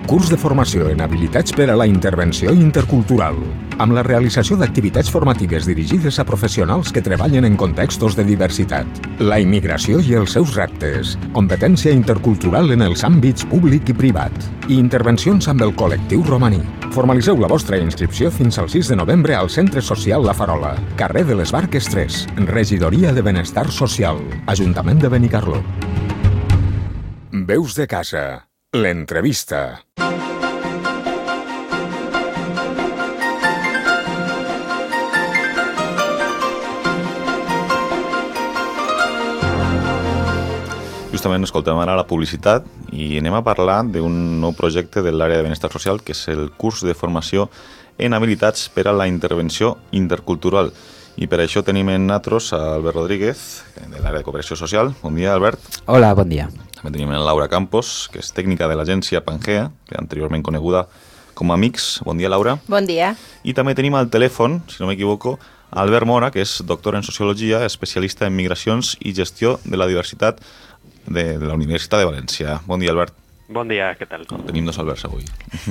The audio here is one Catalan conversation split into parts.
Curs de formació en habilitats per a la intervenció intercultural, amb la realització d'activitats formatives dirigides a professionals que treballen en contextos de diversitat, la immigració i els seus reptes, competència intercultural en els àmbits públic i privat, i intervencions amb el col·lectiu romaní. Formalitzeu la vostra inscripció fins al 6 de novembre al Centre Social La Farola, carrer de les Barques 3, Regidoria de Benestar Social, Ajuntament de Benicarló. Veus de casa. L'entrevista. Justament escoltem ara la publicitat i anem a parlar d'un nou projecte de l'àrea de benestar social, que és el curs de formació en habilitats per a la intervenció intercultural. I per això tenim en nosaltres a Albert Rodríguez, de l'àrea de cooperació social. Bon dia, Albert. Hola, bon dia. També tenim en Laura Campos, que és tècnica de l'agència Pangea, que anteriorment coneguda com a Mix. Bon dia, Laura. Bon dia. I també tenim al telèfon, si no m'equivoco, Albert Mora, que és doctor en Sociologia, especialista en migracions i gestió de la diversitat de la Universitat de València. Bon dia, Albert. Bon dia, què tal? Tenim dos Alberts avui.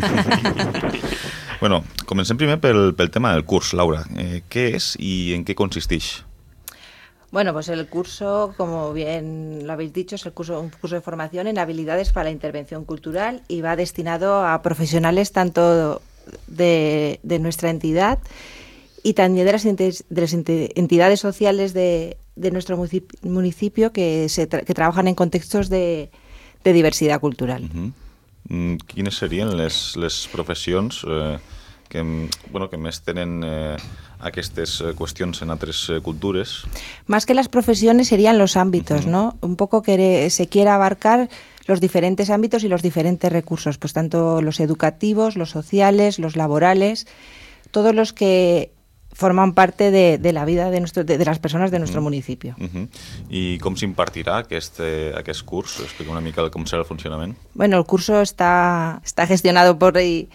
Bueno, comencem primer pel tema del curs, Laura. ¿Qué es y en qué consisteix? Bueno, pues el curso, como bien lo habéis dicho, es un curso de formación en habilidades para la intervención cultural y va destinado a profesionales tanto de nuestra entidad y también de las entidades sociales de nuestro municipio que trabajan en contextos de diversidad cultural. Quines serien les professions que més tenen aquestes qüestions en altres cultures? Más que las profesiones serían los ámbitos, ¿no? Un poco que se quiera abarcar los diferentes ámbitos y los diferentes recursos, pues tanto los educativos, los sociales, los laborales, todos los que forman parte de la vida de las personas de nuestro municipio. I com s'impartirà aquest curs? Explica una mica com serà el funcionament. Bueno, el curso está gestionado por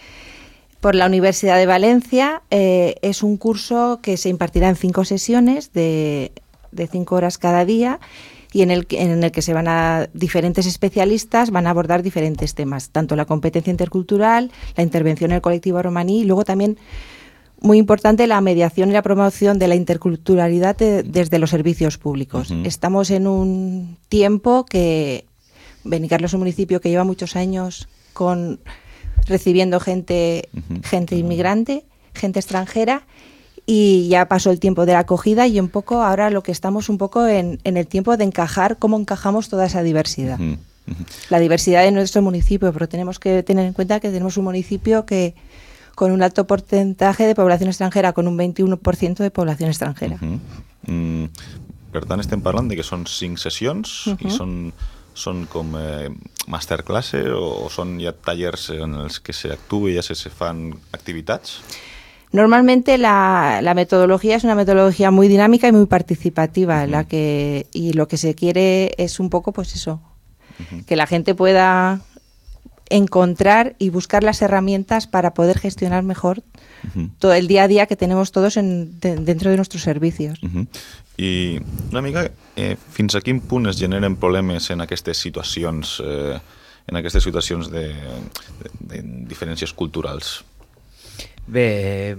la Universidad de Valencia. Es un curso que se impartirá en 5 sesiones de 5 horas cada día y en el que se van a diferentes especialistas van a abordar diferentes temas, tanto la competencia intercultural, la intervención en el colectivo romaní y luego también, muy importante, la mediación y la promoción de la interculturalidad desde los servicios públicos. Estamos en un tiempo que Benicarló es un municipio que lleva muchos años recibiendo gente inmigrante, gente extranjera, y ya pasó el tiempo de la acogida y un poco ahora lo que estamos un poco en el tiempo de encajar, cómo encajamos toda esa diversidad. La diversidad de nuestro municipio, pero tenemos que tener en cuenta que tenemos un municipio que con un alto porcentaje de población extranjera, con un 21% de población extranjera. Per tant, estem parlant de que són 5 sessions i són com masterclass o són ja tallers en els que s'actua i ja se fan activitats? Normalmente la metodología es una metodología muy dinámica y muy participativa, y lo que se quiere es un poco, pues eso, que la gente pueda encontrar y buscar las herramientas para poder gestionar mejor todo el día a día que tenemos todos dentro de nuestros servicios. I una mica, fins a quin punt es generen problemes en aquestes situacions de diferències culturals? Bé,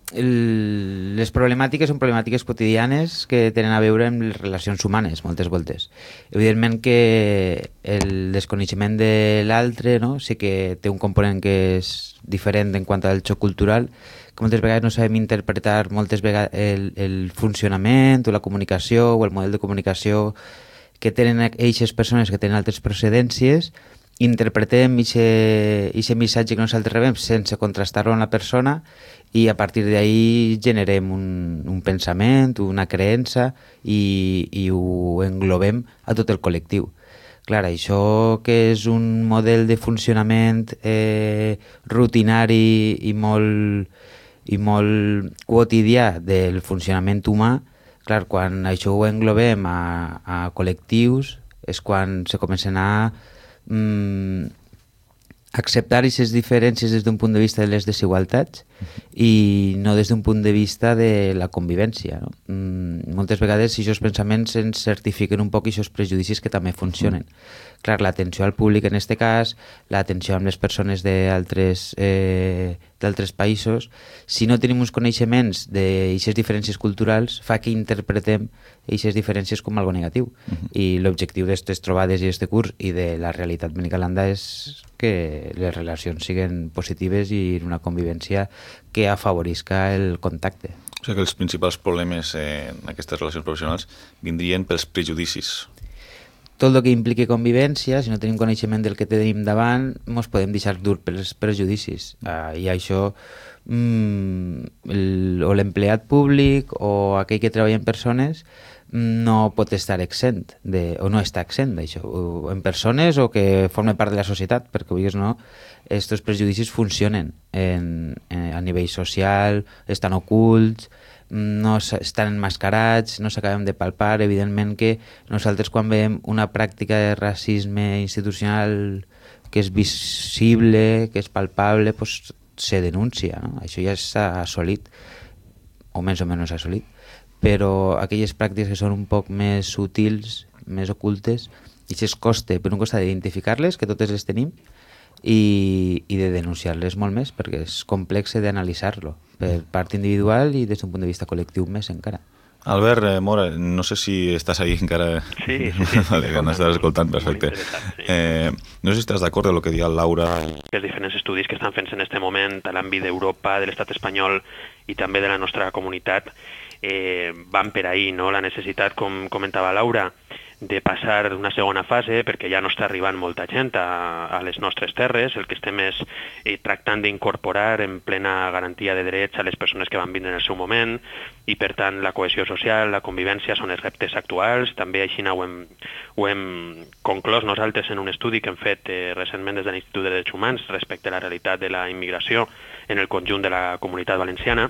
les problemàtiques són problemàtiques quotidianes que tenen a veure amb les relacions humanes, moltes voltes. Evidentment que el desconeixement de l'altre, no? Sí que té un component que és diferent en quant al xoc cultural, que moltes vegades no sabem interpretar moltes vegades el funcionament o la comunicació o el model de comunicació que tenen aquestes persones que tenen altres procedències. Interpretem aquest missatge que nosaltres rebem sense contrastar-lo amb la persona i a partir d'ahí generem un pensament, una creença i ho englobem a tot el col·lectiu. Clar, això que és un model de funcionament rutinari i molt quotidià del funcionament humà, clar, quan això ho englobem a col·lectius és quan se comencen a acceptar aquestes diferències des d'un punt de vista de les desigualtats i no des d'un punt de vista de la convivència. No? Moltes vegades aquests pensaments ens certifiquen un poc aquests prejudicis que també funcionen. Clar, l'atenció al públic en aquest cas, l'atenció amb les persones d'altres països, si no tenim uns coneixements d'aquestes diferències culturals, fa que interpretem aquestes diferències com algo negatiu. I l'objectiu d'aquestes trobades i d'aquest curs i de la realitat benicalanda és que les relacions siguin positives i una convivència que afavorisca el contacte. O sigui que els principals problemes en aquestes relacions professionals vindrien pels prejudicis. Tot el que impliqui convivència, si no tenim coneixement del que tenim davant, ens podem deixar dur pels prejudicis. I això, o l'empleat públic o aquell que treballa en persones, no pot estar exempt, o no està exempt d'això, en persones o que formen part de la societat, perquè vulguis no, aquests prejudicis funcionen a nivell social, estan ocults, no estan enmascarats, no s'acaben de palpar. Evidentment que nosaltres quan veiem una pràctica de racisme institucional que és visible, que és palpable, doncs se denuncia, no? Això ja s'ha assolit, o més o menys assolit, però aquelles pràctiques que són un poc més sutils, més ocultes, i això es costa, per un costat, d'identificar-les, que totes les tenim, i de denunciar-les molt més, perquè és complex d'analitzar-lo per part individual i des d'un punt de vista col·lectiu més encara. Albert Mora, no sé si estàs ahí encara. Sí. Vale, que no estàs escoltant, perfecte. Sí. No sé si estàs d'acord amb el que diu Laura. Els diferents estudis que estan fent en aquest moment a l'àmbit d'Europa, de l'estat espanyol i també de la nostra comunitat van per ahí, no? La necessitat, com comentava Laura, de passar una segona fase, perquè ja no està arribant molta gent a les nostres terres. El que estem és tractant d'incorporar en plena garantia de drets a les persones que van vindre en el seu moment, i per tant la cohesió social, la convivència són els reptes actuals. També així ho hem conclòs nosaltres en un estudi que hem fet recentment des de l'Institut de Drets Humans respecte a la realitat de la immigració en el conjunt de la comunitat valenciana.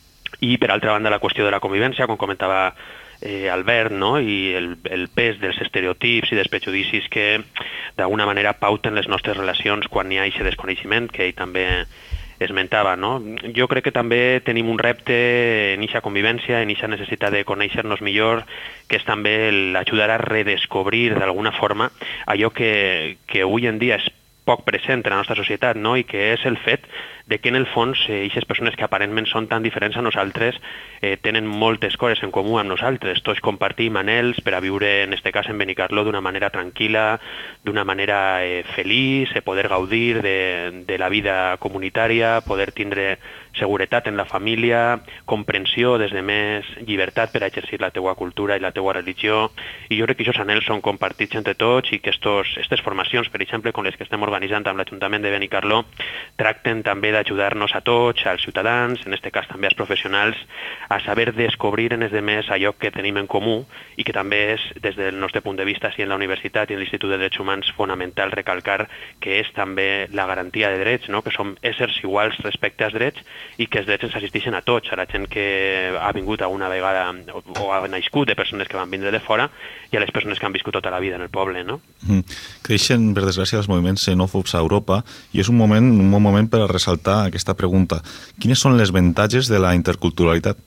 I per altra banda la qüestió de la convivència, com comentava Albert, no? I el pes dels estereotips i dels prejudicis que d'alguna manera pauten les nostres relacions quan hi ha aquest desconeixement que ell també esmentava, no? Jo crec que també tenim un repte en aquesta convivència, en aquesta necessitat de conèixer-nos millor, que és també l'ajudar a redescobrir d'alguna forma allò que avui en dia és poc present en la nostra societat, no? I que és el fet de que en el fons aquestes persones que aparentment són tan diferents a nosaltres tenen moltes coses en comú amb nosaltres. Tots compartim anhels per a viure, en aquest cas en Benicarló, d'una manera tranquil·la, d'una manera feliç, poder gaudir de la vida comunitària, poder tindre seguretat en la família, comprensió des de més llibertat per a exercir la teua cultura i la teua religió. I jo crec que aquests anhels són compartits entre tots i que aquestes formacions, per exemple, com les que estem organitzant amb l'Ajuntament de Benicarló, tracten també d'ajudar-nos a tots, als ciutadans, en aquest cas també als professionals, a saber descobrir en els demés allò que tenim en comú i que també és, des del nostre punt de vista, si en la universitat i en l'Institut de Drets Humans, fonamental recalcar que és també la garantia de drets, no? Que som éssers iguals respecte als drets i que els drets ens assisteixen a tots, a la gent que ha vingut alguna vegada o ha nascut de persones que van vindre de fora i a les persones que han viscut tota la vida en el poble, no? Creixen, per desgràcia, els moviments xenòfobs a Europa i és un bon moment per a ressaltar aquesta pregunta. Quines són les avantatges de la interculturalitat?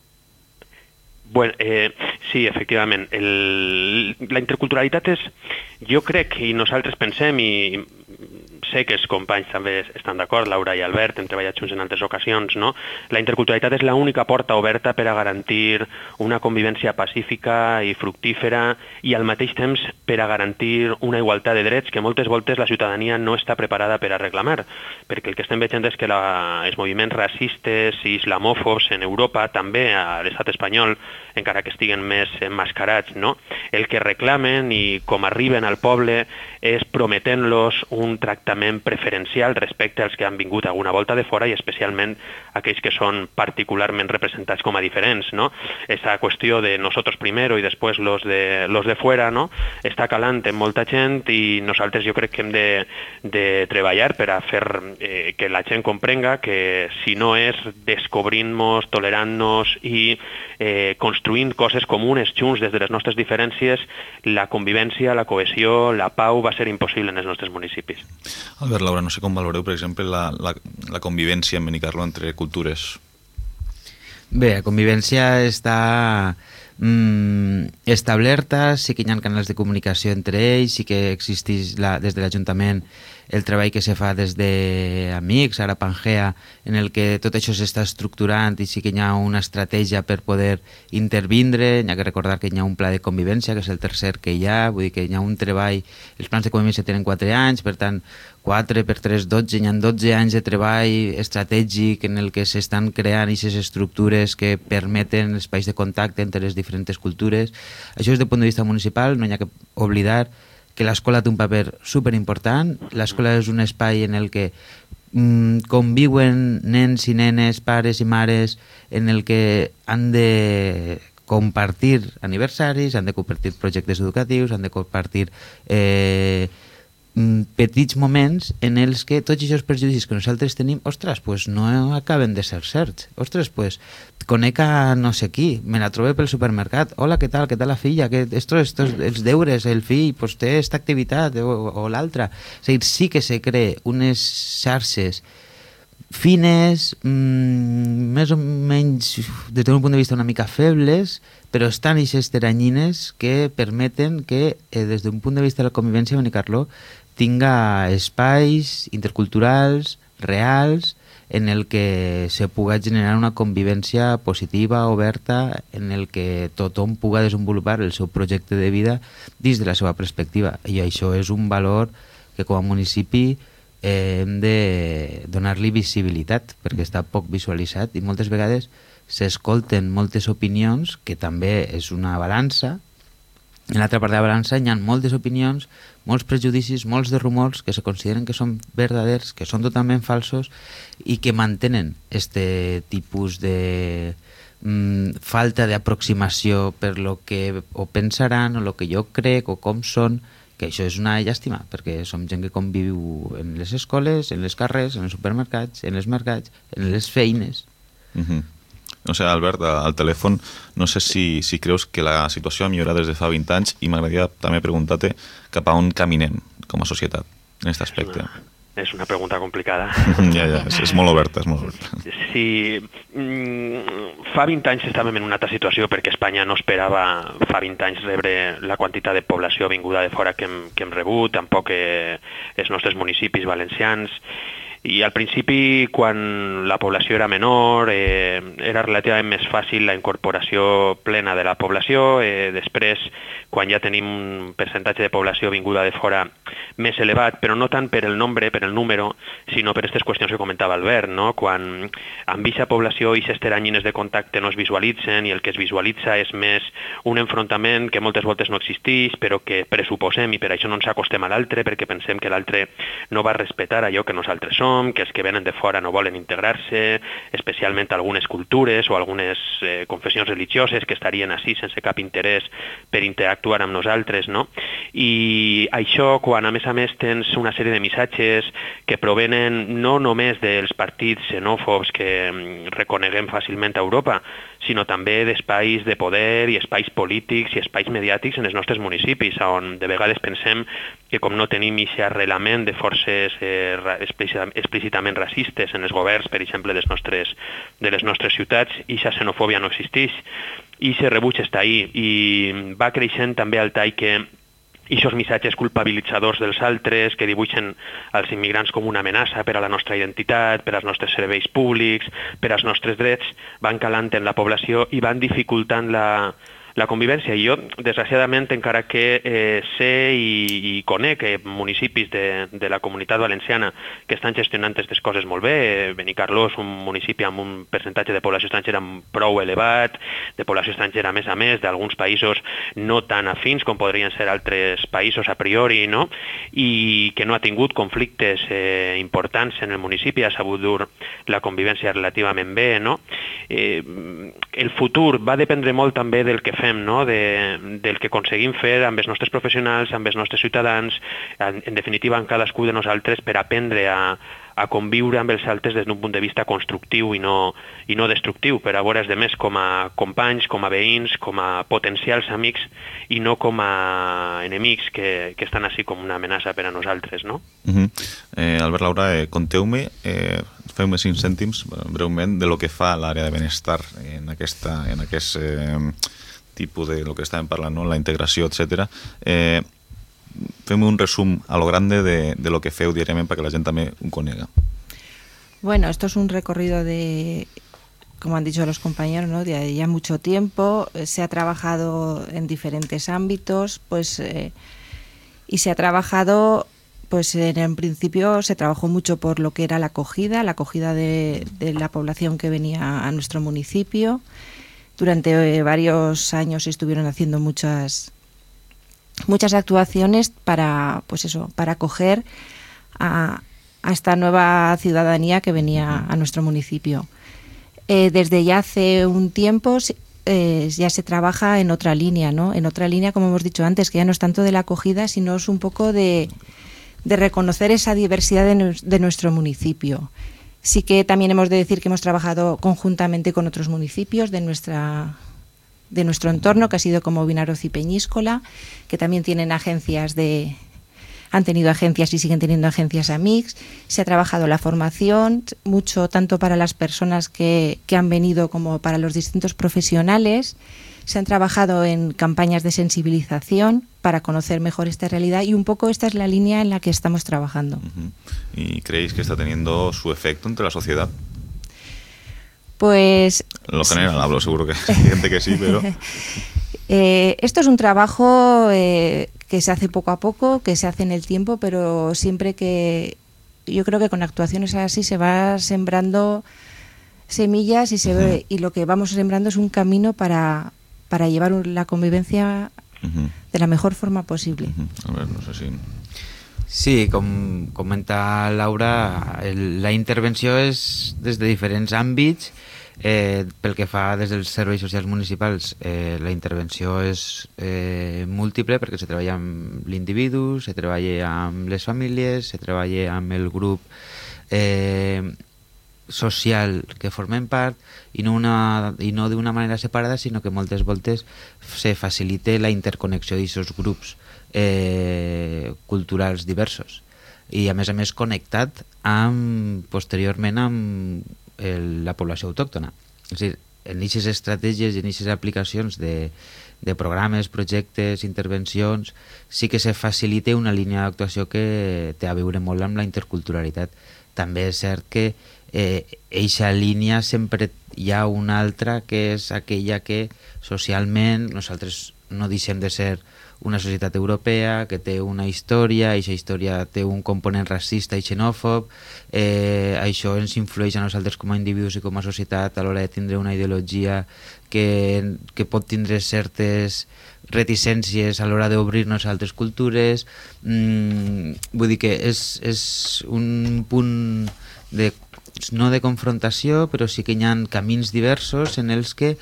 Bueno, sí, efectivament. La interculturalitat és, jo crec, i nosaltres pensem, i sé que els companys també estan d'acord, Laura i Albert, hem treballat junts en altres ocasions, no? La interculturalitat és l'única porta oberta per a garantir una convivència pacífica i fructífera i al mateix temps per a garantir una igualtat de drets que moltes voltes la ciutadania no està preparada per a reclamar, perquè el que estem veient és que els moviments racistes i islamòfobs en Europa, també a l'estat espanyol, encara que estiguen més emmascarats, no? El que reclamen i com arriben al poble és prometent-los un tractament preferencial respecte als que han vingut alguna volta de fora i especialment aquells que són particularment representats com a diferents, no? Esta qüestió de nosotros primero y después los de fuera, no? Està calant en molta gent i nosaltres jo crec que hem de treballar per a fer que la gent comprenga que si no és descobrint-nos, tolerant-nos i construint coses comunes junts des de les nostres diferències, la convivència, la cohesió, la pau va va ser impossible en els nostres municipis. Albert, Laura, no sé com valoreu, per exemple, la convivència en Benicarló entre cultures. Bé, la convivència està establerta, sí que hi ha canals de comunicació entre ells, sí que existeix des de l'Ajuntament el treball que se fa des d'Amics, ara Pangea, en el que tot això s'està estructurant i sí que hi ha una estratègia per poder intervindre. Hi ha que recordar que hi ha un pla de convivència, que és el tercer que hi ha, vull dir que hi ha un treball, els plans de convivència tenen 4 anys, per tant 4 per 3, 12, hi ha 12 anys de treball estratègic en el que s'estan creant aquestes estructures que permeten espais de contacte entre les diferents cultures. Això des del punt de vista municipal, no hi ha que oblidar que l'escola té un paper superimportant. L'escola és un espai en el que conviuen nens i nenes, pares i mares, en el que han de compartir aniversaris, han de compartir projectes educatius, han de compartir petits moments en els que tots aquests prejudicis que nosaltres tenim, ostres, pues no acaben de ser certs. Ostres, pues conec a no sé qui, me la trobo pel supermercat, hola, què tal la filla, estos els deures, el fill pues té esta activitat o l'altra. És a dir, sí que se cree unes xarxes fines, més o menys des d'un punt de vista una mica febles, però estan aquestes teranyines que permeten que des d'un punt de vista de la convivència Benicarló tinga espais interculturals, reals, en el que se puga generar una convivència positiva, oberta, en el que tothom puga desenvolupar el seu projecte de vida dins de la seva perspectiva. I això és un valor que com a municipi hem de donar-li visibilitat, perquè està poc visualitzat i moltes vegades s'escolten moltes opinions, que també és una balança. En l'altra part de la balança hi ha moltes opinions, molts prejudicis, molts de rumors que se consideren que són verdaders, que són totalment falsos i que mantenen este tipus de falta d'aproximació per lo que o pensaran o lo que jo crec o com són, que això és una llàstima, perquè som gent que conviu en les escoles, en les carrers, en els supermercats, en els mercats, en les feines. No sé, Albert, al telèfon, no sé si creus que la situació ha millorat des de fa 20 anys i m'agradaria també preguntar-te cap a on caminem com a societat en aquest aspecte. És una pregunta complicada. Ja, és molt oberta, és molt oberta. Sí, fa 20 anys estàvem en una altra situació perquè Espanya no esperava fa 20 anys rebre la quantitat de població vinguda de fora que hem rebut, tampoc els nostres municipis valencians. I al principi, quan la població era menor, era relativament més fàcil la incorporació plena de la població. Després, quan ja tenim un percentatge de població vinguda de fora més elevat, però no tant per el nombre, per el número, sinó per aquestes qüestions que comentava Albert, no? Quan amb aquesta població i aquestes teranyines de contacte no es visualitzen i el que es visualitza és més un enfrontament que moltes voltes no existeix, però que pressuposem i per això no ens acostem a l'altre, perquè pensem que l'altre no va respetar allò que nosaltres som, que els que venen de fora no volen integrar-se, especialment algunes cultures o algunes confessions religioses que estarien així sense cap interès per interactuar amb nosaltres, no? I això, quan a més tens una sèrie de missatges que provenen no només dels partits xenòfobs que reconeguem fàcilment a Europa, sinó també d'espais de poder i espais polítics i espais mediàtics en els nostres municipis, on de vegades pensem que com no tenim aquest arrelament de forces explícitament racistes en els governs, per exemple, de les nostres ciutats, i aquesta xenofòbia no existeix, i aquest rebuig està ahí, i va creixent també al tall que aquests missatges culpabilitzadors dels altres que dibuixen els immigrants com una amenaça per a la nostra identitat, per als nostres serveis públics, per als nostres drets, van calant en la població i van dificultant la convivència. I jo, desgraciadament, encara que sé i conec municipis de la comunitat valenciana que estan gestionant aquestes coses molt bé. Benicarló és un municipi amb un percentatge de població estrangera prou elevat, de població estrangera a més, d'alguns països no tan afins com podrien ser altres països a priori, no? I que no ha tingut conflictes importants en el municipi, ha sabut dur la convivència relativament bé, no? El futur va dependre molt també del que fem, no? Del que aconseguim fer amb els nostres professionals, amb els nostres ciutadans, en definitiva amb cadascú de nosaltres, per aprendre a conviure amb els altres des d'un punt de vista constructiu i no destructiu, per a veure els demés com a companys, com a veïns, com a potencials amics i no com a enemics que estan així com una amenaça per a nosaltres, no? Albert, Laura, conteu-me, feu-me 5 cèntims breument de lo que fa l'àrea de benestar en aquest tipus de lo que estàvem parlant, no? La integració, etc. Fem un resum a lo grande de lo que feu diariament perquè la gent també ho conega. Bueno, esto es un recorrido de, como han dicho los compañeros, ¿no? De ya mucho tiempo. Se ha trabajado en diferentes ámbitos, y se ha trabajado, pues en principio se trabajó mucho por lo que era la acogida de la población que venía a nuestro municipio. Durante varios años estuvieron haciendo muchas actuaciones para, pues eso, para acoger a esta nueva ciudadanía que venía a nuestro municipio. Desde ya hace un tiempo ya se trabaja en otra línea, ¿no? En otra línea, como hemos dicho antes, que ya no es tanto de la acogida, sino es un poco de reconocer esa diversidad de nuestro municipio. Sí que también hemos de decir que hemos trabajado conjuntamente con otros municipios de nuestro entorno, que ha sido como Vinaroz y Peñíscola, que también han tenido agencias y siguen teniendo agencias AMICS. Se ha trabajado la formación, mucho tanto para las personas que han venido como para los distintos profesionales. Se han trabajado en campañas de sensibilización para conocer mejor esta realidad y un poco esta es la línea en la que estamos trabajando. ¿Y creéis que está teniendo su efecto entre la sociedad? Pues... En lo general hablo, seguro que hay gente que sí, pero... Esto es un trabajo que se hace poco a poco, que se hace en el tiempo, pero siempre que... Yo creo que con actuaciones así se va sembrando semillas y lo que vamos sembrando es un camino para llevar la convivencia de la mejor forma posible. A ver, no sé si... Sí, com comenta Laura, la intervenció és des de diferents àmbits. Pel que fa des dels serveis socials municipals, la intervenció és múltiple perquè se treballa amb l'individu, se treballa amb les famílies, se treballa amb el grup social que formen part i no d'una manera separada, sinó que moltes voltes se facilita la interconnexió d'aquests grups culturals diversos i a més connectat posteriorment amb la població autòctona. És a dir, en aquestes estratègies i en aquestes aplicacions de programes, projectes, intervencions, sí que se facilita una línia d'actuació que té a veure molt amb la interculturalitat. També és cert que eixa línia sempre hi ha una altra que és aquella que socialment nosaltres no deixem de ser una societat europea que té una història, i aquesta història té un component racista i xenòfob, això ens influeix a nosaltres com a individus i com a societat a l'hora de tindre una ideologia que pot tindre certes reticències a l'hora d'obrir-nos a altres cultures. Vull dir que és un punt no de confrontació, però sí que hi ha camins diversos en els que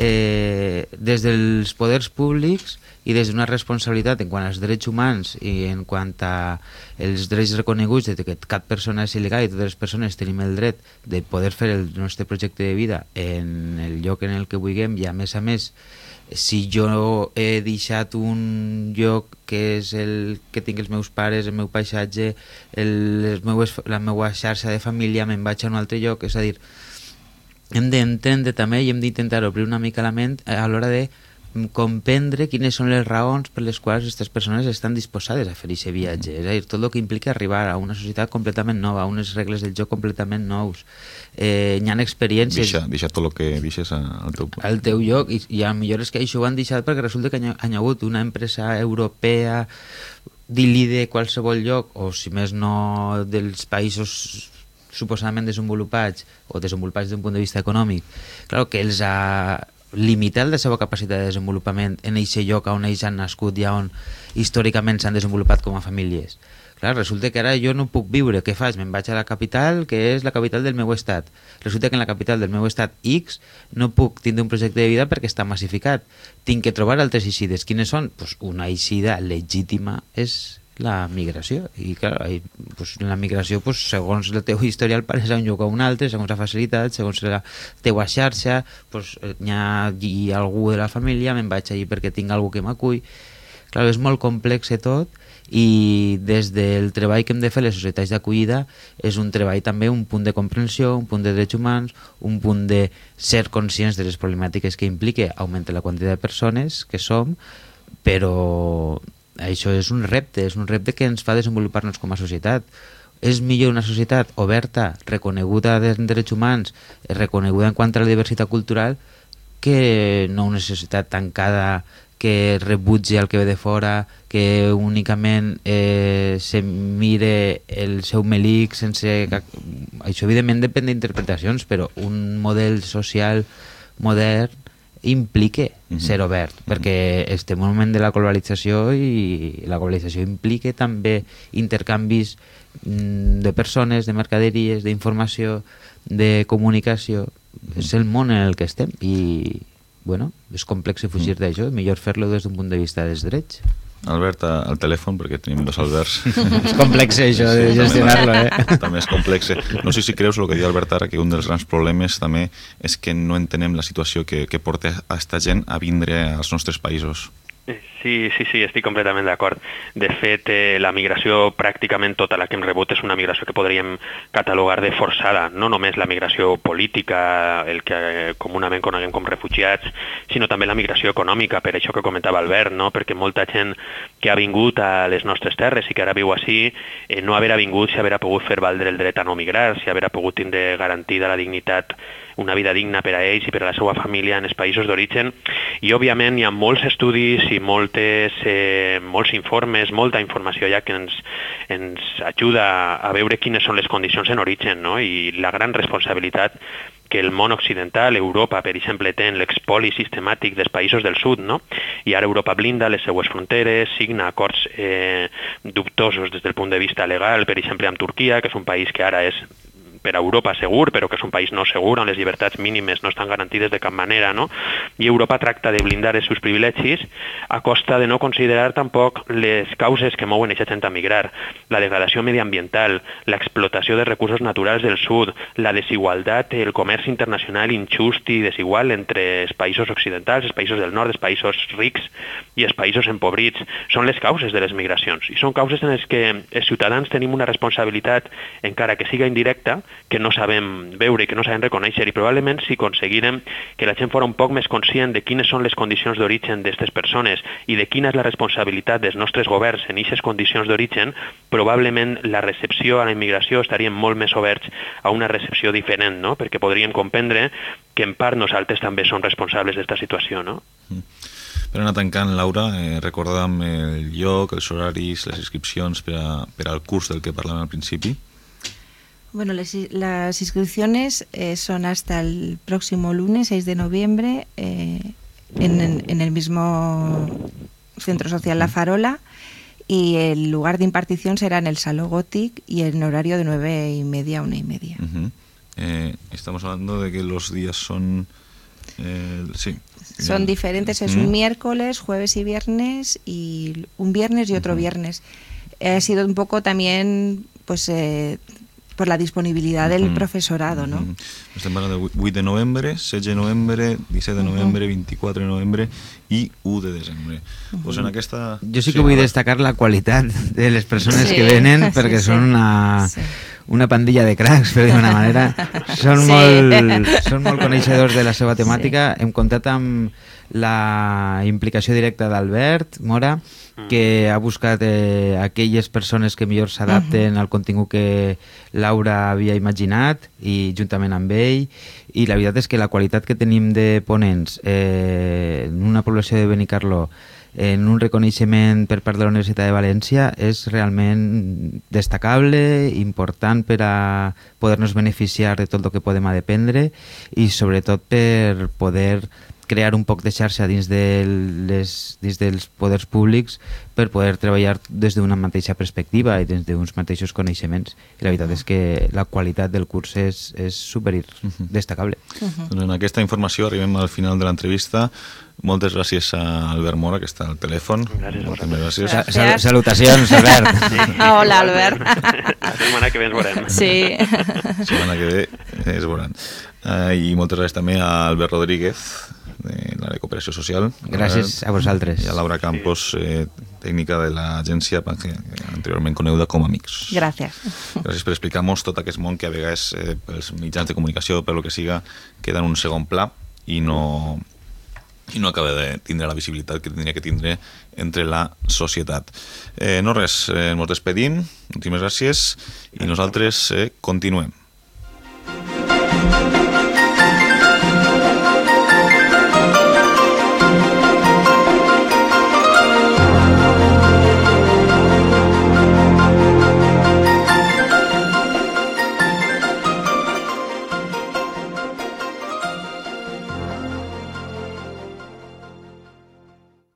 des dels poders públics i des d'una responsabilitat en quant als drets humans i en quant als drets reconeguts de que cap persona és il·legal i totes les persones tenim el dret de poder fer el nostre projecte de vida en el lloc en el que vulguem i a més, si jo he deixat un lloc que és el que tinc els meus pares, el meu paisatge, la meva xarxa de família, me'n vaig a un altre lloc, és a dir, hem d'entendre també i hem d'intentar obrir una mica la ment a l'hora de comprendre quines són les raons per les quals aquestes persones estan disposades a fer aquest viatge, és a dir, tot el que implica arribar a una societat completament nova, a unes regles del joc completament nous. Hi ha experiències... Deixa tot el que deixes al teu lloc, i a millor és que això ho han deixat perquè resulta que hi ha hagut una empresa europea dir-li de qualsevol lloc, o si més no dels països suposadament desenvolupats o desenvolupats d'un punt de vista econòmic, clar, que els ha limitar la seva capacitat de desenvolupament en aquest lloc on ells han nascut i on històricament s'han desenvolupat com a famílies. Clar, resulta que ara jo no puc viure. Què faig? Me'n vaig a la capital, que és la capital del meu estat. Resulta que en la capital del meu estat X no puc tindre un projecte de vida perquè està massificat. Tinc que trobar altres eixides. Quines són? Pues una eixida legítima és la migració. I clar, pues, la migració, pues, segons el teu historial, pareix a un lloc o un altre, segons la facilitat, segons la teua xarxa, pues, hi ha algú de la família, me'n vaig allí perquè tinc algú que m'acull. Clar, és molt complex tot, i des del treball que hem de fer les societats d'acollida és un treball també, un punt de comprensió, un punt de drets humans, un punt de ser conscients de les problemàtiques que implica augmentar la quantitat de persones que som, però això és un repte que ens fa desenvolupar-nos com a societat. És millor una societat oberta, reconeguda en drets humans, reconeguda en quant a la diversitat cultural, que no una societat tancada que rebutgi el que ve de fora, que únicament se mire el seu melic sense... Això evidentment depèn d'interpretacions, però un model social modern implica ser obert, perquè estem en un moment de la globalització i la globalització implica també intercanvis de persones, de mercaderies, d'informació, de comunicació. És el món en el que estem i bueno, és complex fugir d'això, millor fer-lo des d'un punt de vista dels drets. Albert, al telèfon, perquè tenim dos Alberts. És complex això de gestionar-lo, També és complex. No sé si creus el que diu Albert ara, que un dels grans problemes també és que no entenem la situació que porta a esta gent a vindre als nostres països. Sí, estic completament d'acord. De fet, la migració, pràcticament tota la que hem rebut, és una migració que podríem catalogar de forçada. No només la migració política, el que comunament coneguem com refugiats, sinó també la migració econòmica, per això que comentava Albert, no? Perquè molta gent que ha vingut a les nostres terres i que ara viu així, no haver vingut si haver pogut fer valdre el dret a no migrar, si haver pogut tindre garantida la dignitat, una vida digna per a ells i per a la seva família en els països d'origen. I, òbviament, hi ha molts estudis i molts informes, molta informació ja que ens ajuda a veure quines són les condicions en origen, no? I la gran responsabilitat que el món occidental, Europa, per exemple, té en l'expoli sistemàtic dels països del sud, no? I ara Europa blinda les seues fronteres, signa acords dubtosos des del punt de vista legal, per exemple, amb Turquia, que és un país que ara és per a Europa segur, però que és un país no segur, on les llibertats mínimes no estan garantides de cap manera, no? I Europa tracta de blindar els seus privilegis a costa de no considerar tampoc les causes que mouen aquesta gent a migrar, la degradació mediambiental, l'explotació de recursos naturals del sud, la desigualtat, el comerç internacional injust i desigual entre els països occidentals, els països del nord, els països rics i els països empobrits. Són les causes de les migracions i són causes en les que els ciutadans tenim una responsabilitat, encara que siga indirecta, que no sabem veure i que no sabem reconèixer, i probablement si aconseguirem que la gent fos un poc més conscient de quines són les condicions d'origen d'aquestes persones i de quina és la responsabilitat dels nostres governs en aquestes condicions d'origen, probablement la recepció a la immigració estaríem molt més oberts a una recepció diferent, no? Perquè podríem comprendre que en part nosaltres també som responsables d'aquesta situació, no? Per anar tancant, Laura, recorda'm el lloc, els horaris, les inscripcions per al curs del que parlàvem al principi. Bueno, las inscripciones son hasta el próximo lunes, 6 de noviembre, en el mismo Centro Social La Farola, y el lugar de impartición será en el Saló Gothic y en horario de 9:30 a 1:30. Estamos hablando de que los días son... Son diferentes, es un miércoles, jueves y viernes, y un viernes y otro viernes. Ha sido un poco también, pues... por la disponibilitat del professorado, no? Estem parlant de 8 de novembre, 16 de novembre, 17 de novembre, 24 de novembre i 1 de desembre. Pues en aquesta... Jo sí que vull destacar la qualitat de les persones que venen, perquè són una pandilla de cracs, per dir d'una manera. Són molt coneixedors de la seva temàtica. Hem comptat amb la implicació directa d'Albert Mora, que ha buscat aquelles persones que millor s'adapten al contingut que Laura havia imaginat, i juntament amb ell, i la veritat és que la qualitat que tenim de ponents en una població de Benicarló, en un reconeixement per part de la Universitat de València, és realment destacable, important per a poder-nos beneficiar de tot el que podem aprendre i sobretot per poder crear un poc de xarxa dins dels poders públics per poder treballar des d'una mateixa perspectiva i des d'uns mateixos coneixements. I la veritat és que la qualitat del curs és super destacable. Doncs en aquesta informació arribem al final de l'entrevista. Moltes gràcies a Albert Mora, que està al telèfon. Gràcies. Salutacions, Albert. Hola, Albert. La setmana que ve ens veurem. Sí. La setmana que ve es veuran. I moltes gràcies també a Albert Rodríguez, de l'àrea de cooperació social. Gràcies a vosaltres. I a Laura Campos, tècnica de l'agència, anteriorment coneguda com Amics. Gràcies. Gràcies per explicar-nos tot aquest món que a vegades pels mitjans de comunicació, per lo que siga, queda en un segon pla i no acaba de tindre la visibilitat que tindria que tindre entre la societat. No res, ens despedim, moltíssimes gràcies i nosaltres continuem.